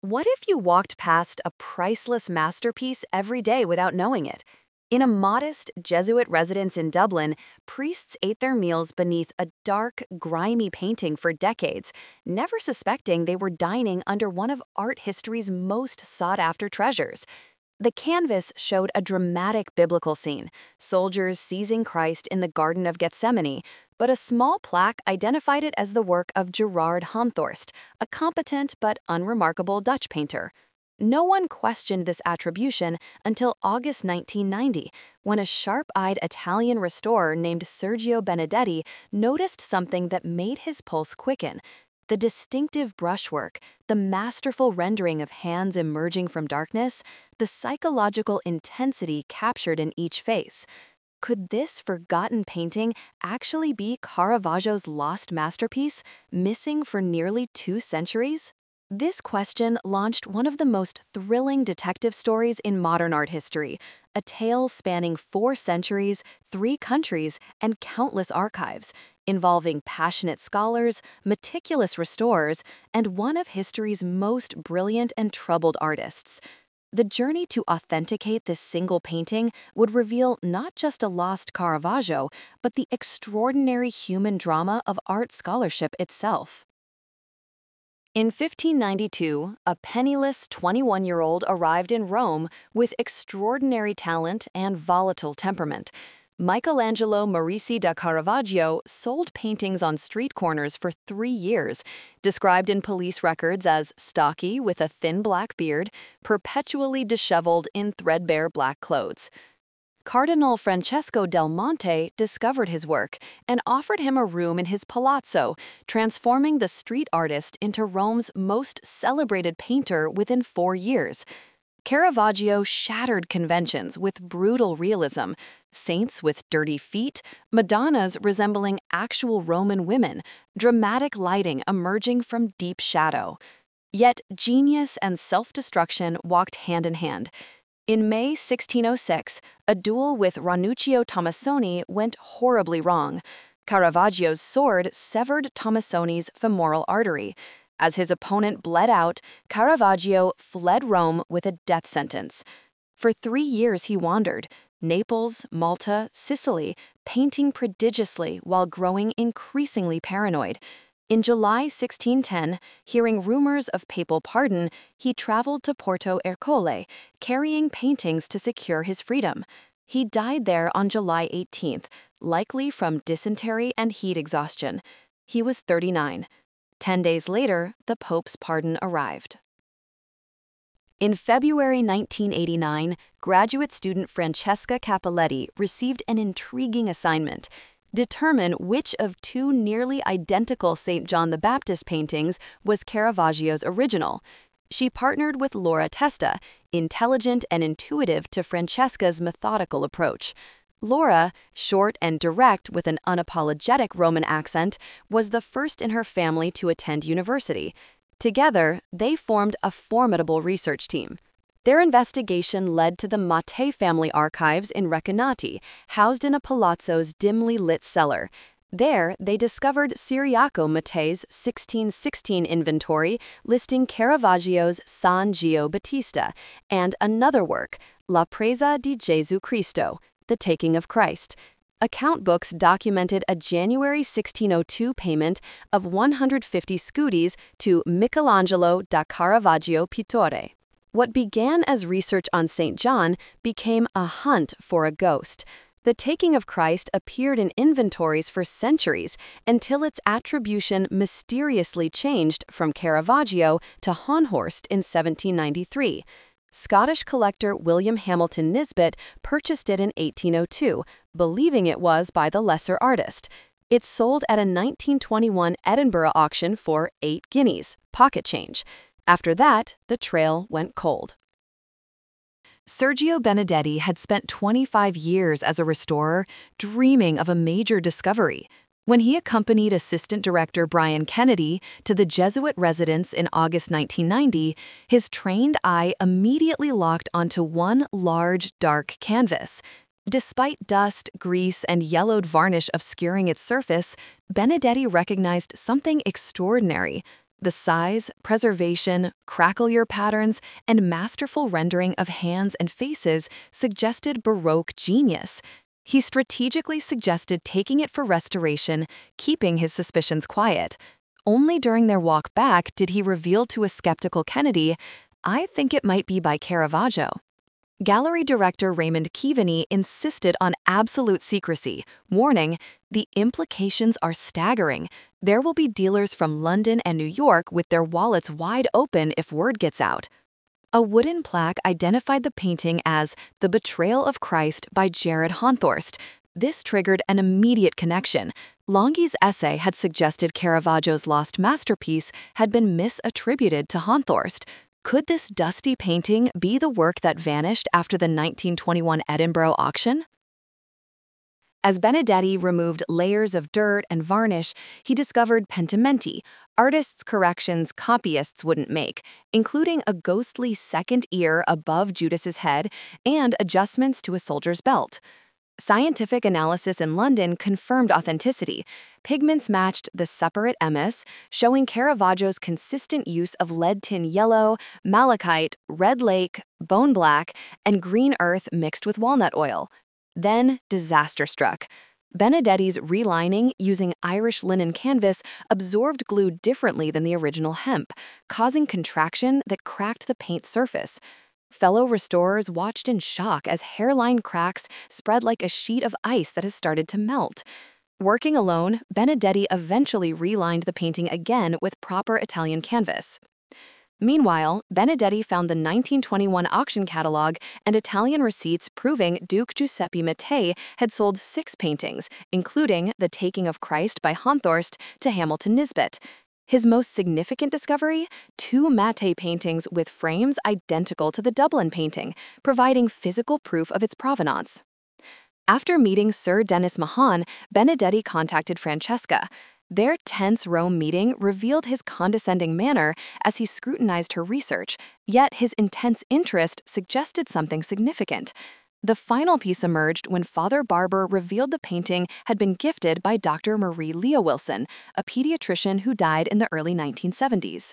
What if you walked past a priceless masterpiece every day without knowing it? In a modest Jesuit residence in Dublin, priests ate their meals beneath a dark, grimy painting for decades, never suspecting they were dining under one of art history's most sought-after treasures. The canvas showed a dramatic biblical scene, soldiers seizing Christ in the Garden of Gethsemane, but a small plaque identified it as the work of Gerard Honthorst, a competent but unremarkable Dutch painter. No one questioned this attribution until August 1990, when a sharp-eyed Italian restorer named Sergio Benedetti noticed something that made his pulse quicken. The distinctive brushwork, the masterful rendering of hands emerging from darkness, the psychological intensity captured in each face. Could this forgotten painting actually be Caravaggio's lost masterpiece, missing for nearly 2 centuries? This question launched one of the most thrilling detective stories in modern art history, a tale spanning 4 centuries, 3 countries, and countless archives, involving passionate scholars, meticulous restorers, and one of history's most brilliant and troubled artists. The journey to authenticate this single painting would reveal not just a lost Caravaggio, but the extraordinary human drama of art scholarship itself. In 1592, a penniless 21-year-old arrived in Rome with extraordinary talent and volatile temperament. Michelangelo Merici da Caravaggio sold paintings on street corners for 3 years, described in police records as stocky with a thin black beard, perpetually disheveled in threadbare black clothes. Cardinal Francesco del Monte discovered his work and offered him a room in his palazzo, transforming the street artist into Rome's most celebrated painter within 4 years. Caravaggio shattered conventions with brutal realism, saints with dirty feet, Madonnas resembling actual Roman women, dramatic lighting emerging from deep shadow. Yet genius and self-destruction walked hand in hand. In May 1606, a duel with Ranuccio Tomassoni went horribly wrong. Caravaggio's sword severed Tomassoni's femoral artery. As his opponent bled out, Caravaggio fled Rome with a death sentence. For 3 years he wandered, Naples, Malta, Sicily, painting prodigiously while growing increasingly paranoid. In July 1610, hearing rumors of papal pardon, he traveled to Porto Ercole, carrying paintings to secure his freedom. He died there on July 18th, likely from dysentery and heat exhaustion. He was 39. 10 days later, the Pope's pardon arrived. In February 1989, graduate student Francesca Cappelletti received an intriguing assignment: determine which of 2 nearly identical St. John the Baptist paintings was Caravaggio's original. She partnered with Laura Testa, intelligent and intuitive to Francesca's methodical approach. Laura, short and direct with an unapologetic Roman accent, was the first in her family to attend university. Together, they formed a formidable research team. Their investigation led to the Mattei family archives in Recanati, housed in a palazzo's dimly lit cellar. There, they discovered Ciriaco Mattei's 1616 inventory listing Caravaggio's San Gio Battista and another work, La Presa di Gesù Cristo, The Taking of Christ. Account books documented a January 1602 payment of 150 scudis to Michelangelo da Caravaggio Pittore. What began as research on St. John became a hunt for a ghost. The Taking of Christ appeared in inventories for centuries until its attribution mysteriously changed from Caravaggio to Honthorst in 1793. Scottish collector William Hamilton Nisbet purchased it in 1802, believing it was by the lesser artist. It sold at a 1921 Edinburgh auction for 8 guineas, pocket change. After that, the trail went cold. Sergio Benedetti had spent 25 years as a restorer, dreaming of a major discovery. When he accompanied Assistant Director Brian Kennedy to the Jesuit residence in August 1990, his trained eye immediately locked onto one large, dark canvas. Despite dust, grease, and yellowed varnish obscuring its surface, Benedetti recognized something extraordinary: The size, preservation, crackle-ear patterns, and masterful rendering of hands and faces suggested Baroque genius. He strategically suggested taking it for restoration, keeping his suspicions quiet. Only during their walk back did he reveal to a skeptical Kennedy, "I think it might be by Caravaggio." Gallery director Raymond Keaveney insisted on absolute secrecy, warning, "The implications are staggering. There will be dealers from London and New York with their wallets wide open if word gets out." A wooden plaque identified the painting as The Betrayal of Christ by Jared Honthorst. This triggered an immediate connection. Longhi's essay had suggested Caravaggio's lost masterpiece had been misattributed to Honthorst. Could this dusty painting be the work that vanished after the 1921 Edinburgh auction? As Benedetti removed layers of dirt and varnish, he discovered pentimenti, artists' corrections copyists wouldn't make, including a ghostly second ear above Judas's head and adjustments to a soldier's belt. Scientific analysis in London confirmed authenticity. Pigments matched the separate MS, showing Caravaggio's consistent use of lead tin yellow, malachite, red lake, bone black, and green earth mixed with walnut oil. Then disaster struck. Benedetti's relining using Irish linen canvas absorbed glue differently than the original hemp, causing contraction that cracked the paint surface. Fellow restorers watched in shock as hairline cracks spread like a sheet of ice that has started to melt. Working alone, Benedetti eventually relined the painting again with proper Italian canvas. Meanwhile, Benedetti found the 1921 auction catalog and Italian receipts proving Duke Giuseppe Mattei had sold 6 paintings, including The Taking of Christ by Honthorst to Hamilton Nisbet. His most significant discovery? 2 Mattei paintings with frames identical to the Dublin painting, providing physical proof of its provenance. After meeting Sir Denis Mahon, Benedetti contacted Francesca. Their tense Rome meeting revealed his condescending manner as he scrutinized her research, yet his intense interest suggested something significant. The final piece emerged when Father Barber revealed the painting had been gifted by Dr. Marie Leo-Wilson, a pediatrician who died in the early 1970s.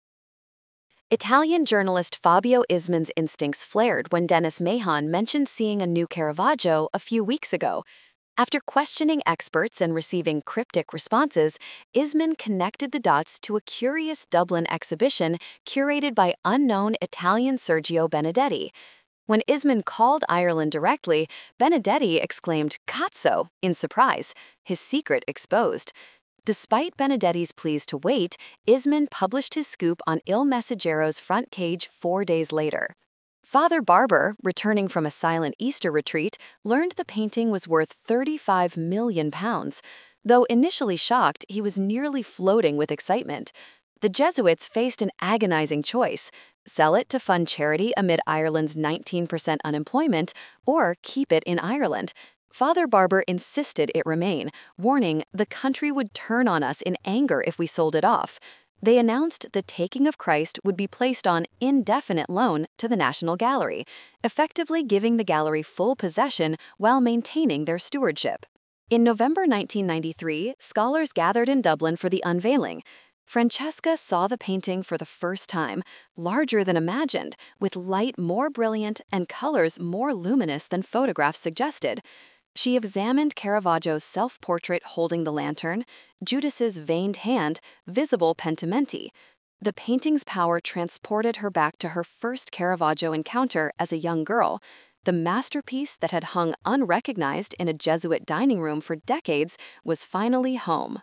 Italian journalist Fabio Isman's instincts flared when Denis Mahon mentioned seeing a new Caravaggio a few weeks ago. After questioning experts and receiving cryptic responses, Isman connected the dots to a curious Dublin exhibition curated by unknown Italian Sergio Benedetti. When Isman called Ireland directly, Benedetti exclaimed "Cazzo" in surprise, his secret exposed. Despite Benedetti's pleas to wait, Isman published his scoop on Il Messaggero's front page 4 days later. Father Barber, returning from a silent Easter retreat, learned the painting was worth £35 million. Though initially shocked, he was nearly floating with excitement. The Jesuits faced an agonizing choice: sell it to fund charity amid Ireland's 19% unemployment, or keep it in Ireland. Father Barber insisted it remain, warning the country would turn on us in anger if we sold it off. They announced The Taking of Christ would be placed on indefinite loan to the National Gallery, effectively giving the gallery full possession while maintaining their stewardship. In November 1993, scholars gathered in Dublin for the unveiling. Francesca saw the painting for the first time, larger than imagined, with light more brilliant and colors more luminous than photographs suggested. She examined Caravaggio's self-portrait holding the lantern, Judas's veined hand, visible pentimenti. The painting's power transported her back to her first Caravaggio encounter as a young girl. The masterpiece that had hung unrecognized in a Jesuit dining room for decades was finally home.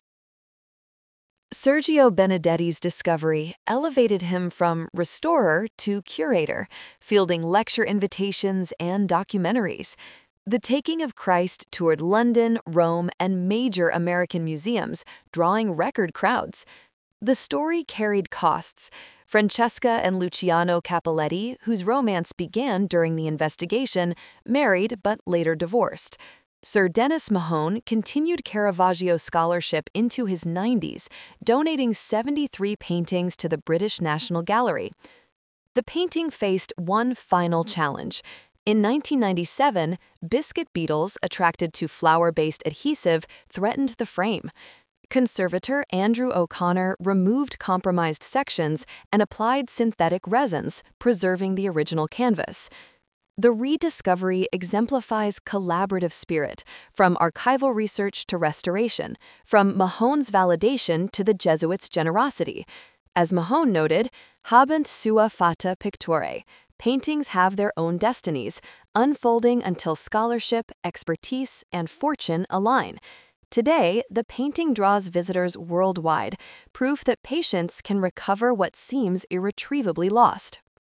Sergio Benedetti's discovery elevated him from restorer to curator, fielding lecture invitations and documentaries. The Taking of Christ toured London, Rome, and major American museums, drawing record crowds. The story carried costs. Francesca and Luciano Cappelletti, whose romance began during the investigation, married but later divorced. Sir Denis Mahon continued Caravaggio scholarship into his 90s, donating 73 paintings to the British National Gallery. The painting faced one final challenge. In 1997, biscuit beetles attracted to flour-based adhesive threatened the frame. Conservator Andrew O'Connor removed compromised sections and applied synthetic resins, preserving the original canvas. The rediscovery exemplifies collaborative spirit, from archival research to restoration, from Mahone's validation to the Jesuits' generosity. As Mahone noted, habent sua fata pictore. Paintings have their own destinies, unfolding until scholarship, expertise, and fortune align. Today, the painting draws visitors worldwide, proof that patience can recover what seems irretrievably lost.